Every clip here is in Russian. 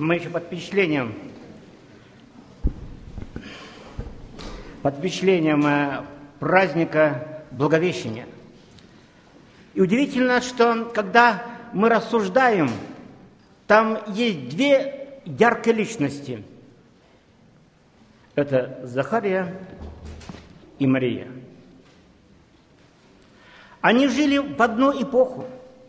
Мы еще под впечатлением праздника Благовещения. И удивительно, что когда мы рассуждаем, там есть две яркие личности. Это Захария и Мария. Они жили в одну эпоху.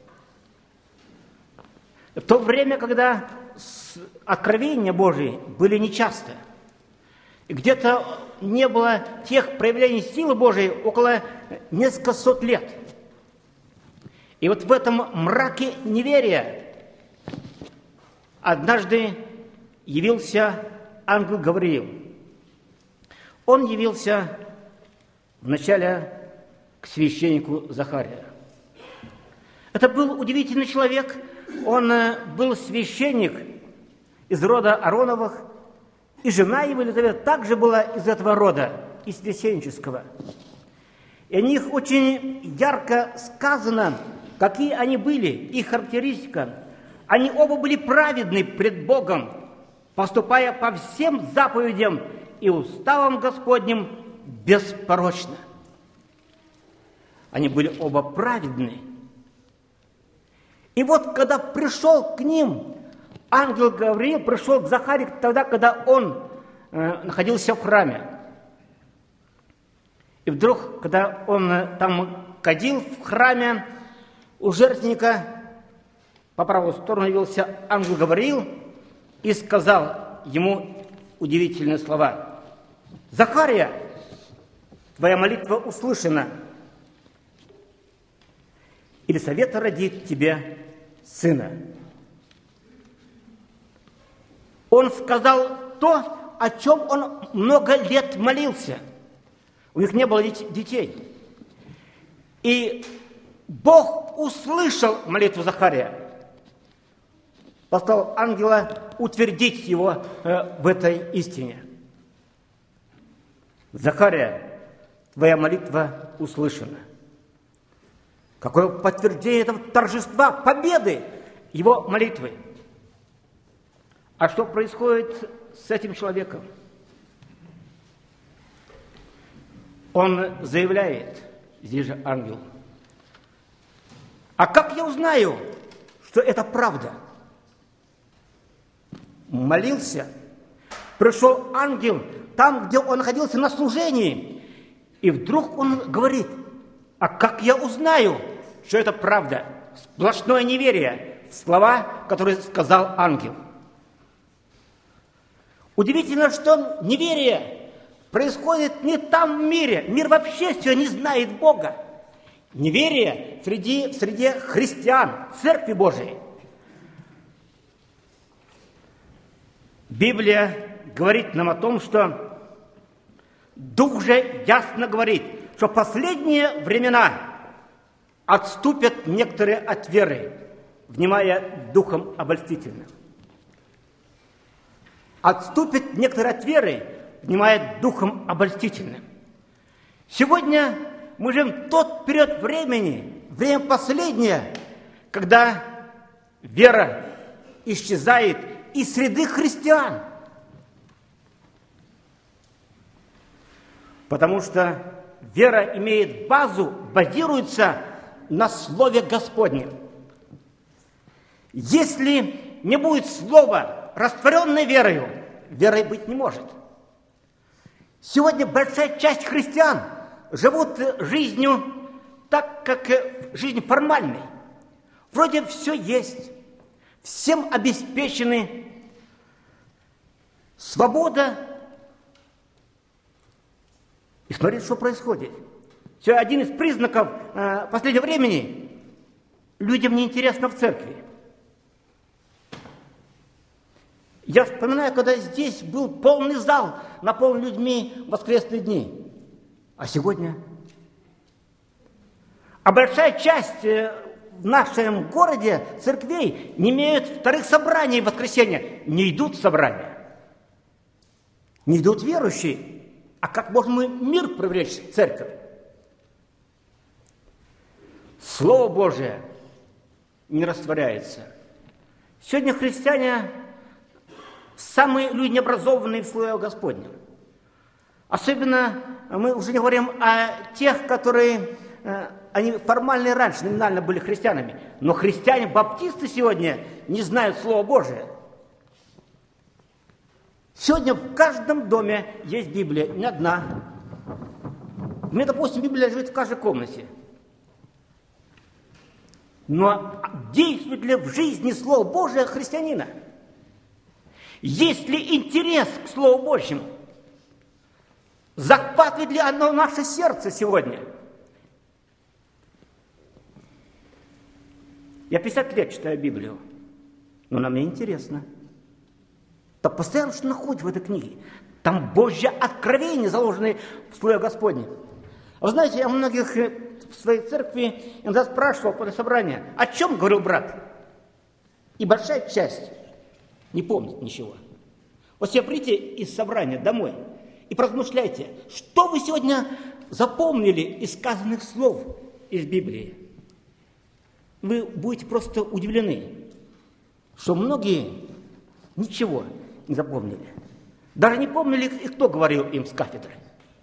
В то время, когда откровения Божии были нечасты. И где-то не было тех проявлений силы Божией около нескольких сот лет. И вот в этом мраке неверия однажды явился ангел Гавриил. Он явился вначале к священнику Захария. Это был удивительный человек. Он был священник из рода Аароновых, и жена его, Елизавета, также была из этого рода, из священнического. И о них очень ярко сказано, какие они были, их характеристика. Они оба были праведны пред Богом, поступая по всем заповедям и уставам Господним беспорочно. Они были оба праведны. И вот, когда пришел к ним, ангел Гавриил пришел к Захарию тогда, когда он находился в храме. И вдруг, когда он там ходил в храме, у жертвенника по правую сторону явился ангел Гавриил и сказал ему удивительные слова. «Захария, твоя молитва услышана. Елисавета родит тебе сына». Он сказал то, о чем он много лет молился. У них не было детей. И Бог услышал молитву Захария. Послал ангела утвердить его в этой истине. Захария, твоя молитва услышана. Какое подтверждение этого торжества, победы его молитвы. А что происходит с этим человеком? Он заявляет, здесь же ангел, а как я узнаю, что это правда? Молился, пришел ангел там, где он находился на служении, и вдруг он говорит, а как я узнаю, что это правда? Сплошное неверие в слова, которые сказал ангел. Удивительно, что неверие происходит не там в мире. Мир вообще все не знает Бога. Неверие в среде христиан, Церкви Божией. Библия говорит нам о том, что Дух же ясно говорит, что в последние времена отступят некоторые от веры, внимая духом обольстительным. Отступят некоторые от веры, внимая духом обольстительным. Сегодня мы живем в тот период времени, время последнее, когда вера исчезает из среды христиан. Потому что вера имеет базу, базируется на Слове Господнем. Если не будет слова, растворенной верою, верой быть не может. Сегодня большая часть христиан живут жизнью так, как жизнь формальной. Вроде все есть, всем обеспечены свобода. И смотрите, что происходит. Все один из признаков последнего времени – людям неинтересно в церкви. Я вспоминаю, когда здесь был полный зал, наполнен людьми в воскресные дни. А сегодня? А большая часть в нашем городе церквей не имеют вторых собраний в воскресенье. Не идут собрания. Не идут верующие. А как можем мы мир привлечь в церковь? Слово Божие не растворяется. Сегодня христиане самые люди необразованные в Слове Господнем. Особенно мы уже не говорим о тех, которые, они формально раньше, номинально были христианами. Но христиане-баптисты сегодня не знают Слова Божие. Сегодня в каждом доме есть Библия, не одна. У меня, допустим, Библия лежит в каждой комнате. Но действует ли в жизни Слово Божие христианина? Есть ли интерес к Слову Божьему? Захватывает ли оно наше сердце сегодня? Я 50 лет читаю Библию, но она мне интересна. Там постоянно что находит в этой книге. Там Божье откровение, заложенное в Слове Господне. Вы знаете, я многих в своей церкви иногда спрашивал после собрания, о чем говорил брат? И большая часть не помнит ничего. Вот себе придите из собрания домой и поразмышляйте, что вы сегодня запомнили из сказанных слов из Библии. Вы будете просто удивлены, что многие ничего не запомнили. Даже не помнили, и кто говорил им с кафедры.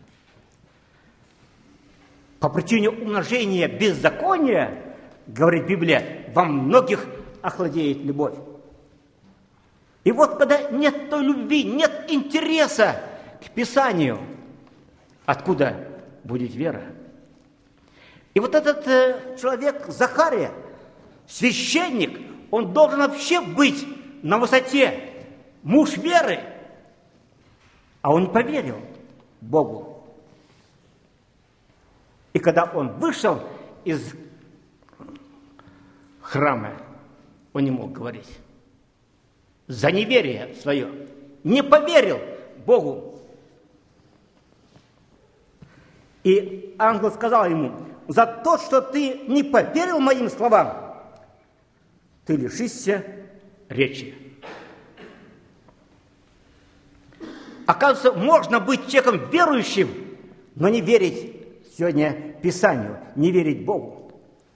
По причине умножения беззакония, говорит Библия, во многих охладеет любовь. И вот когда нет той любви, нет интереса к Писанию, откуда будет вера? И вот этот человек Захария, священник, он должен вообще быть на высоте, муж веры, а он не поверил Богу. И когда он вышел из храма, он не мог говорить. За неверие свое. Не поверил Богу. И ангел сказал ему, за то, что ты не поверил моим словам, ты лишишься речи. Оказывается, можно быть человеком верующим, но не верить сегодня Писанию, не верить Богу.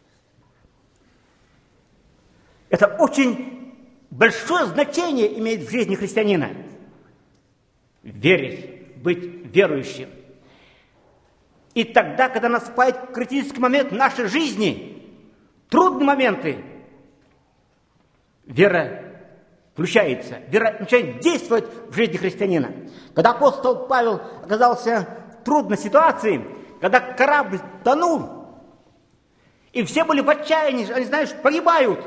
Это очень большое значение имеет в жизни христианина. Верить, быть верующим. И тогда, когда наступает критический момент в нашей жизни, трудные моменты, вера включается, вера начинает действовать в жизни христианина. Когда апостол Павел оказался в трудной ситуации, когда корабль тонул, и все были в отчаянии, они, знаешь, погибают.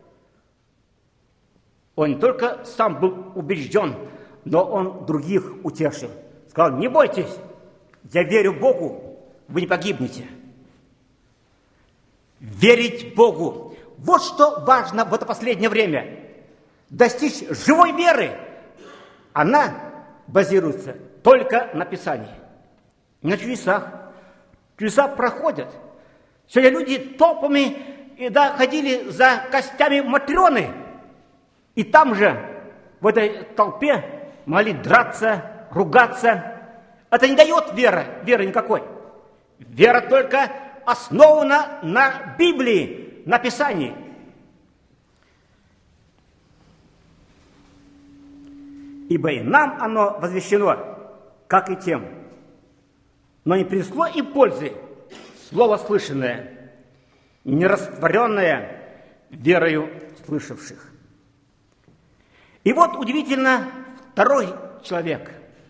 Он не только сам был убежден, но он других утешил. Сказал, не бойтесь, я верю Богу, вы не погибнете. Верить Богу. Вот что важно в это последнее время. Достичь живой веры. Она базируется только на Писании. Не на чудесах. Чудеса проходят. Сегодня люди толпами ходили за костями Матрёны. И там же, в этой толпе, могли драться, ругаться. Это не дает веры никакой. Вера только основана на Библии, на Писании. Ибо и нам оно возвещено, как и тем. Но не принесло и пользы слово слышанное, не растворенное верою слышавших. И вот удивительно, второй человек.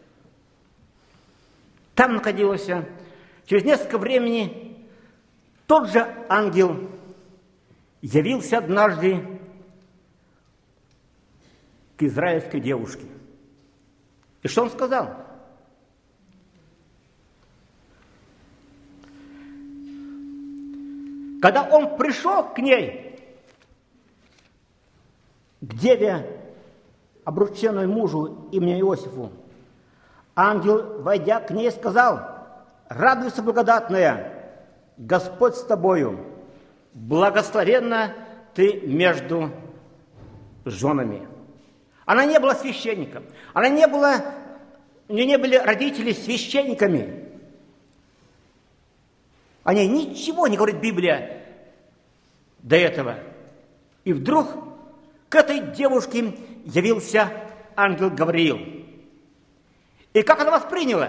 Там находился, через несколько времени, тот же ангел явился однажды к израильской девушке. И что он сказал? Когда он пришел к ней, к деве, обрученной мужу именем Иосифу, ангел, войдя к ней, сказал: «Радуйся, благодатная, Господь с тобою, благословенна ты между женами». Она не была священником, у нее не были родители священниками. О ней ничего не говорит Библия до этого. И вдруг к этой девушке явился ангел Гавриил. И как она восприняла?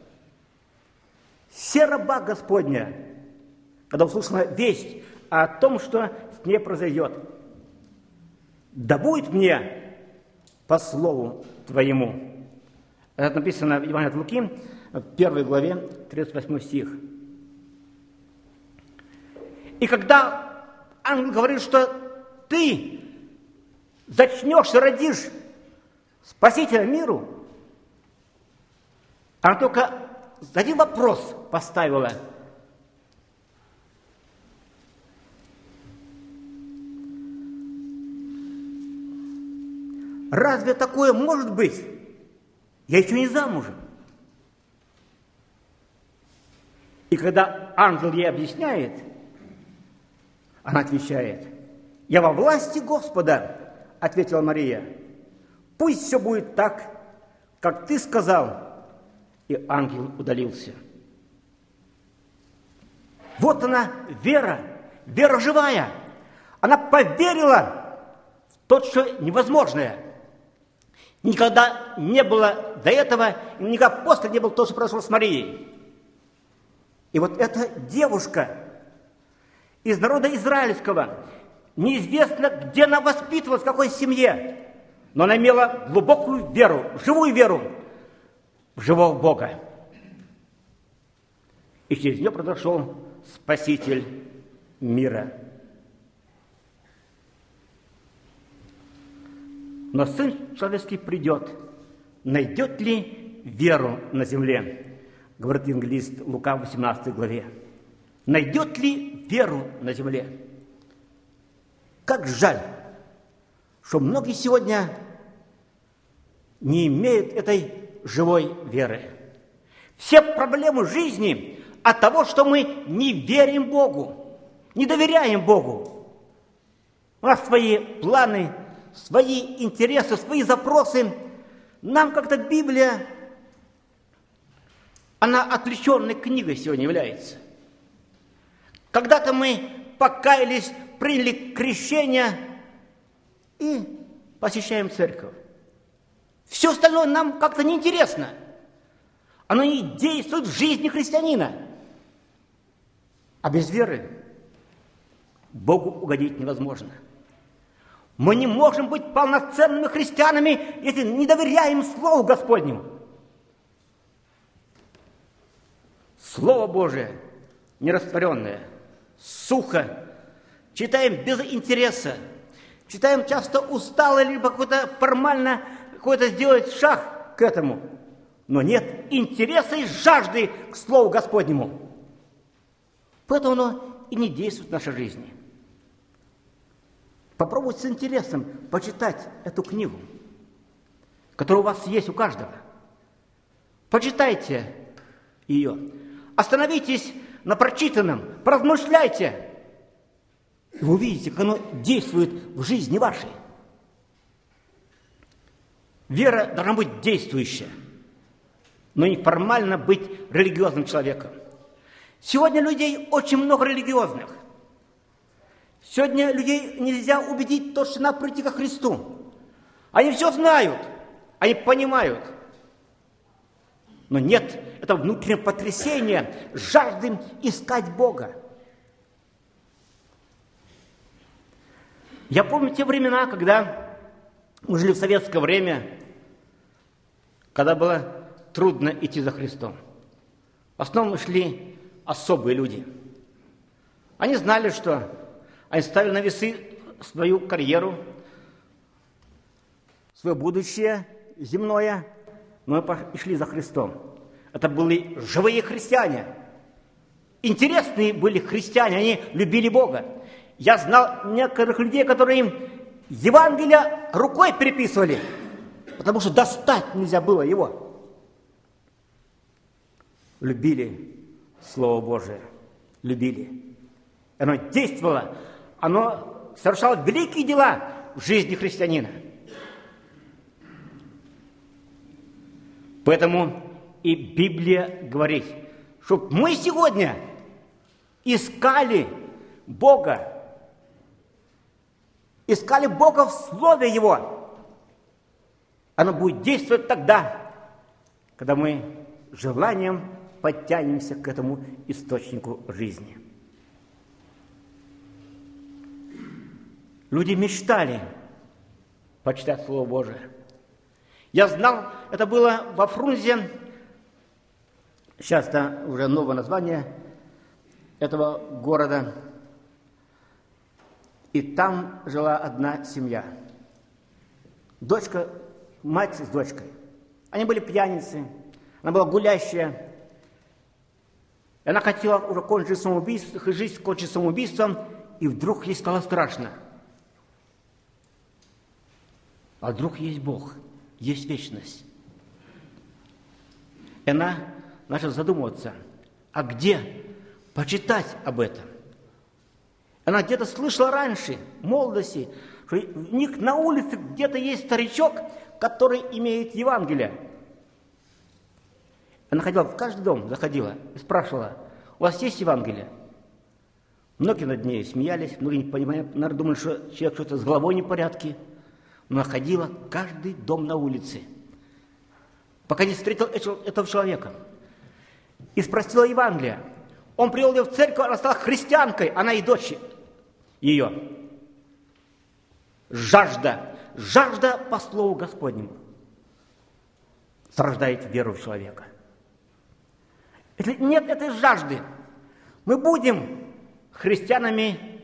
Все раба Господня, когда услышала весть о том, что с ней произойдет. Да будет мне по слову Твоему. Это написано в Евангелии от Луки, в 1 главе, 38 стих. И когда ангел говорит, что ты зачнешь и родишь Спасителя миру, она только один вопрос поставила. Разве такое может быть? Я еще не замужем. И когда ангел ей объясняет, она отвечает: «Я во власти Господа», — ответила Мария. «Пусть все будет так, как ты сказал». И ангел удалился. Вот она, вера, вера живая. Она поверила в то, что невозможное. Никогда не было до этого, никогда после не было то, что произошло с Марией. И вот эта девушка из народа израильского, неизвестно, где она воспитывалась, в какой семье, но она имела глубокую веру, живую веру в живого Бога. И через нее произошел Спаситель мира. Но Сын Человеческий придет, найдет ли веру на земле? Говорит евангелист Лука в 18 главе. Найдет ли веру на земле? Как жаль, что многие сегодня не имеют этой живой веры. Все проблемы жизни от того, что мы не верим Богу, не доверяем Богу. У нас свои планы, свои интересы, свои запросы. Нам как-то Библия, она отвлеченной книгой сегодня является. Когда-то мы покаялись, приняли крещение и посещаем церковь. Все остальное нам как-то неинтересно. Оно не действует в жизни христианина. А без веры Богу угодить невозможно. Мы не можем быть полноценными христианами, если не доверяем Слову Господнему. Слово Божие нерастворенное, сухо, читаем без интереса, читаем часто устало, либо какой-то формально какой-то сделать шаг к этому. Но нет интереса и жажды к Слову Господнему. Поэтому оно и не действует в нашей жизни. Попробуйте с интересом почитать эту книгу, которая у вас есть у каждого. Почитайте ее. Остановитесь на прочитанном, поразмышляйте. И вы увидите, как оно действует в жизни вашей. Вера должна быть действующая, но не формально быть религиозным человеком. Сегодня людей очень много религиозных. Сегодня людей нельзя убедить то, что надо прийти ко Христу. Они все знают, они понимают. Но нет этого внутреннего потрясения, жажды искать Бога. Я помню те времена, когда мы жили в советское время, когда было трудно идти за Христом. В основном шли особые люди. Они знали, что они ставили на весы свою карьеру, свое будущее земное, но и шли за Христом. Это были живые христиане. Интересные были христиане, они любили Бога. Я знал некоторых людей, которые им Евангелие рукой переписывали, потому что достать нельзя было его. Любили Слово Божие, любили. Оно действовало, оно совершало великие дела в жизни христианина. Поэтому и Библия говорит, чтобы мы сегодня искали Бога в Слове Его, Оно будет действовать тогда, когда мы желанием подтянемся к этому источнику жизни. Люди мечтали почитать Слово Божие. Я знал, это было во Фрунзе, сейчас это уже новое название этого города, и там жила одна семья. Дочка, мать с дочкой. Они были пьяницы, она была гулящая. И она хотела уже кончить самоубийство, жизнь кончить самоубийством, и вдруг ей стало страшно. А вдруг есть Бог, есть вечность. И она начала задумываться, а где почитать об этом? Она где-то слышала раньше, в молодости, что у них на улице где-то есть старичок, который имеет Евангелие. Она ходила в каждый дом, заходила и спрашивала, у вас есть Евангелие? Многие над ней смеялись, многие не понимали, наверное, думали, что человек что-то с головой не в порядке. Но она ходила в каждый дом на улице, пока не встретил этого человека. И спросила Евангелие. Он привел ее в церковь, она стала христианкой, она и дочь ее. Жажда по Слову Господнему рождает веру в человека. Если нет этой жажды, мы будем христианами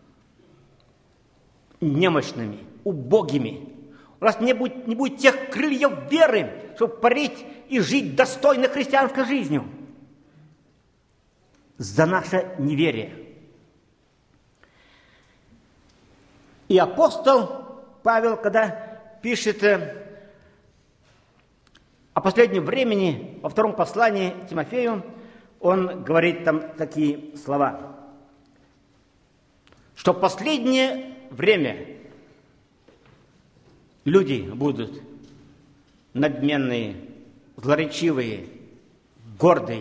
немощными, убогими. У нас не будет тех крыльев веры, чтобы парить и жить достойно христианской жизнью. За наше неверие. И апостол Павел, когда пишет о последнем времени, во втором послании Тимофею, он говорит там такие слова, что в последнее время люди будут надменные, злоречивые, гордые.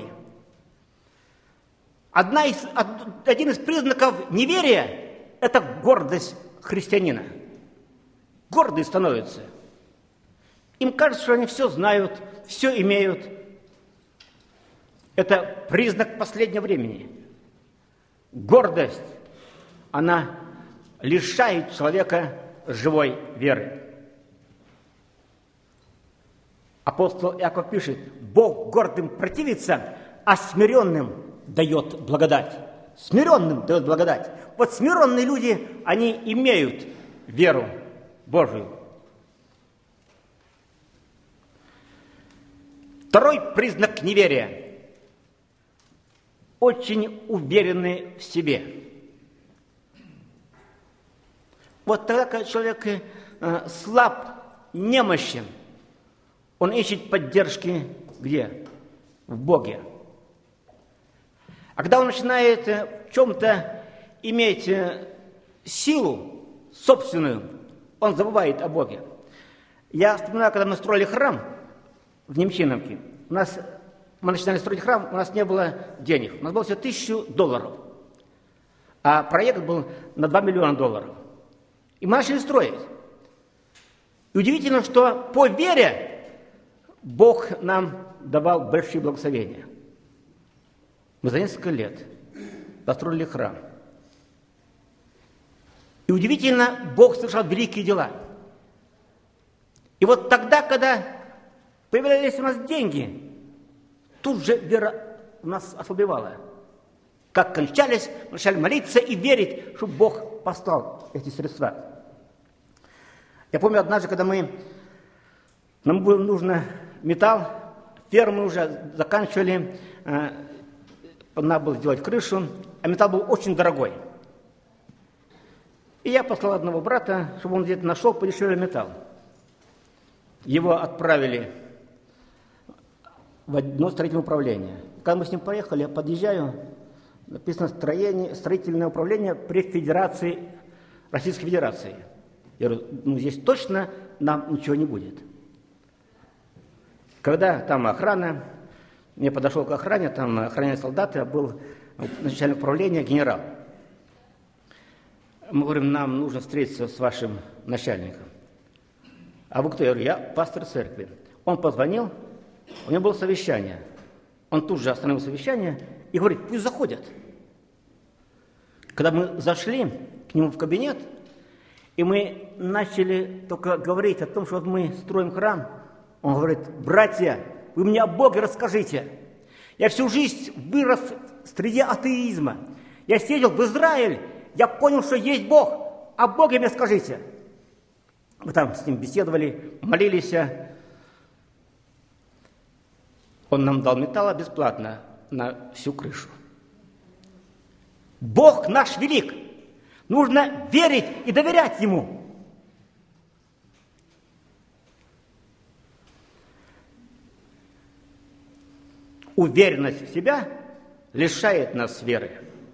Один из признаков неверия – это гордость христианина. Гордые становятся. Им кажется, что они все знают, все имеют. Это признак последнего времени. Гордость, она лишает человека живой веры. Апостол Иаков пишет, Бог гордым противится, а смиренным дает благодать. Смиренным дает благодать. Вот смиренные люди, они имеют веру Божию. Второй признак неверия. Очень уверены в себе. Вот тогда, когда человек слаб, немощен, он ищет поддержки где? В Боге. А когда он начинает в чем-то иметь силу собственную, он забывает о Боге. Я вспоминаю, когда мы строили храм в Немчиновке, мы начинали строить храм, у нас не было денег. У нас было всего $1000. А проект был на $2 миллиона. И мы начали строить. И удивительно, что по вере Бог нам давал большие благословения. Мы за несколько лет построили храм. И удивительно, Бог совершал великие дела. И вот тогда, когда появлялись у нас деньги, тут же вера у нас ослабевала. Как кончались, мы начали молиться и верить, что Бог послал эти средства. Я помню однажды, когда нам было нужно металл, фермы уже заканчивали, надо было сделать крышу, а металл был очень дорогой. И я послал одного брата, чтобы он где-то нашел подешевле металл. Его отправили в одно строительное управление. Когда мы с ним поехали, я подъезжаю, написано строительное управление при Федерации, Российской Федерации. Я говорю, здесь точно нам ничего не будет. Когда там охрана, я подошел к охране, там охраняли солдаты, а был начальник управления генерал. Мы говорим, нам нужно встретиться с вашим начальником. А вы кто? Я говорю, я пастор церкви. Он позвонил, у него было совещание. Он тут же остановил совещание и говорит, пусть заходят. Когда мы зашли к нему в кабинет, и мы начали только говорить о том, что вот мы строим храм, он говорит, братья, вы мне о Боге расскажите. Я всю жизнь вырос среди атеизма. Я съездил в Израиль, я понял, что есть Бог. О Боге мне скажите. Мы там с ним беседовали, молились. Он нам дал металла бесплатно на всю крышу. Бог наш велик. Нужно верить и доверять Ему. Уверенность в себя лишает нас веры.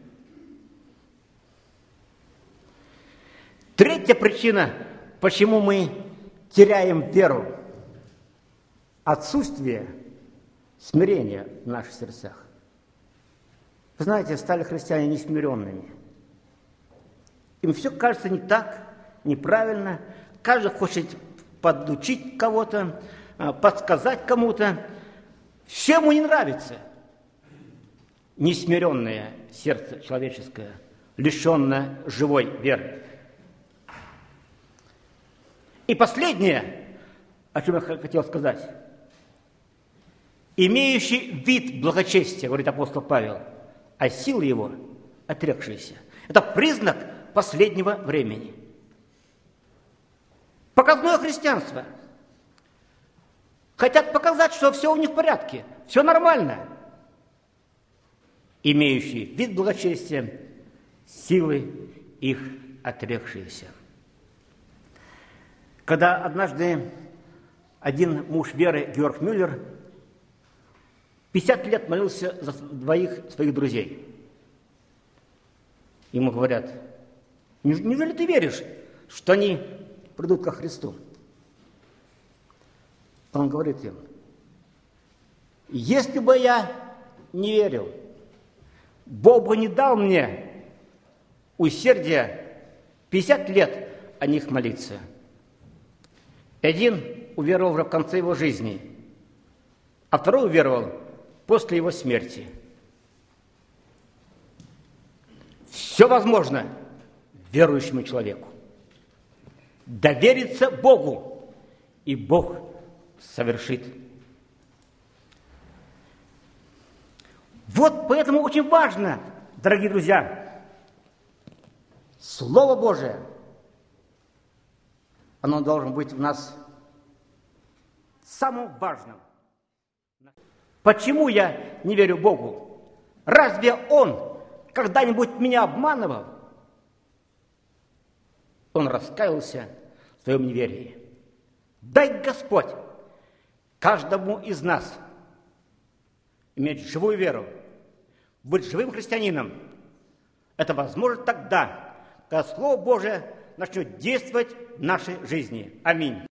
Третья причина, почему мы теряем веру. Отсутствие смирения в наших сердцах. Вы знаете, стали христиане несмиренными. Им все кажется не так, неправильно. Каждый хочет подучить кого-то, подсказать кому-то. Все ему не нравится. Несмиренное сердце человеческое, лишенное живой веры. И последнее, о чем я хотел сказать. Имеющий вид благочестия, говорит апостол Павел, а силы его отрекшиеся. Это признак последнего времени. Показное христианство. Хотят показать, что все у них в порядке, все нормально. Имеющие вид благочестия, силы их отрекшиеся. Когда однажды один муж веры, Георг Мюллер, 50 лет молился за двоих своих друзей. Ему говорят, неужели ты веришь, что они придут ко Христу? Он говорит им, если бы я не верил, Бог бы не дал мне усердия 50 лет о них молиться. Один уверовал в конце его жизни, а второй уверовал после его смерти. Все возможно верующему человеку. Довериться Богу, и Бог совершит. Вот поэтому очень важно, дорогие друзья, Слово Божие, оно должно быть в нас самым важным. Почему я не верю Богу? Разве Он когда-нибудь меня обманывал? Он раскаялся в своем неверии. Дай Господь каждому из нас иметь живую веру, быть живым христианином. Это возможно тогда, когда Слово Божие начнет действовать в нашей жизни. Аминь.